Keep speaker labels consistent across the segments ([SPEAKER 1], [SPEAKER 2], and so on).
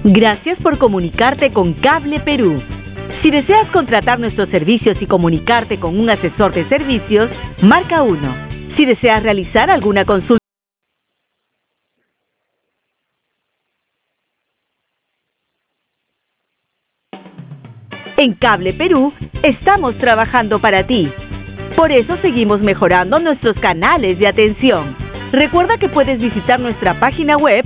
[SPEAKER 1] Gracias por comunicarte con Cable Perú. Si deseas contratar nuestros servicios y comunicarte con un asesor de servicios, marca 1. Si deseas realizar alguna consulta, en Cable Perú estamos trabajando para ti. Por eso seguimos mejorando nuestros canales de atención. Recuerda que puedes visitar nuestra página web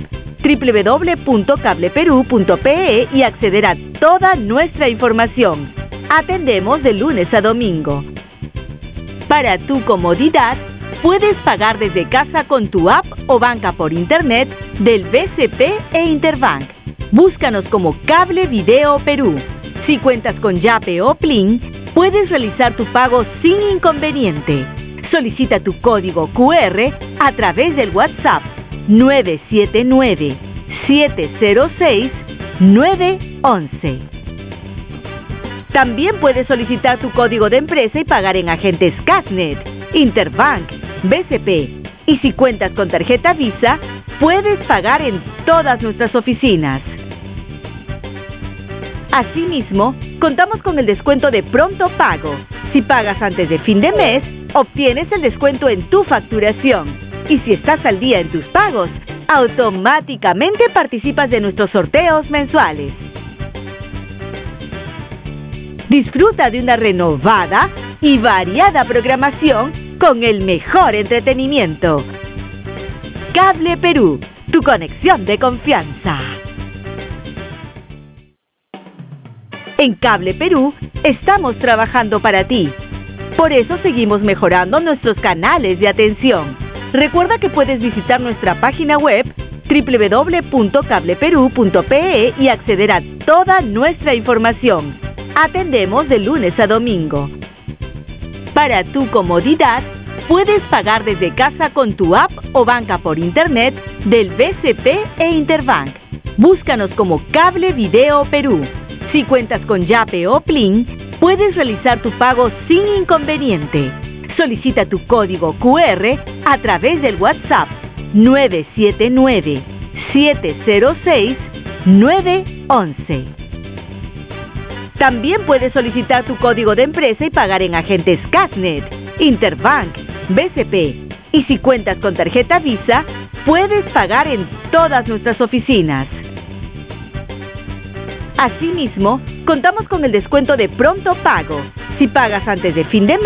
[SPEAKER 1] www.cableperú.pe y acceder a toda nuestra información. Atendemos de lunes a domingo. Para tu comodidad, puedes pagar desde casa con tu app o banca por internet del BCP e Interbank. Búscanos como Cable Video Perú. Si cuentas con Yape o Plin, puedes realizar tu pago sin inconveniente. Solicita tu código QR a través del WhatsApp 979-706-911. También puedes solicitar tu código de empresa y pagar en agentes Casnet, Interbank, BCP. Y si cuentas con tarjeta Visa, puedes pagar en todas nuestras oficinas. Asimismo, contamos con el descuento de pronto pago. Si pagas antes de fin de mes, obtienes el descuento en tu facturación. Y si estás al día en tus pagos, automáticamente participas de nuestros sorteos mensuales. Disfruta de una renovada y variada programación con el mejor entretenimiento. Cable Perú, tu conexión de confianza. En Cable Perú estamos trabajando para ti. Por eso seguimos mejorando nuestros canales de atención. Recuerda que puedes visitar nuestra página web www.cableperú.pe y acceder a toda nuestra información. Atendemos de lunes a domingo. Para tu comodidad, puedes pagar desde casa con tu app o banca por internet del BCP e Interbank. Búscanos como Cable Video Perú. Si cuentas con Yape o Plin, puedes realizar tu pago sin inconveniente. Solicita tu código QR a través del WhatsApp 979-706-911. También puedes solicitar tu código de empresa y pagar en agentes Casnet, Interbank, BCP. Y si cuentas con tarjeta Visa, puedes pagar en todas nuestras oficinas. Asimismo, contamos con el descuento de pronto pago. Si pagas antes de fin de mes,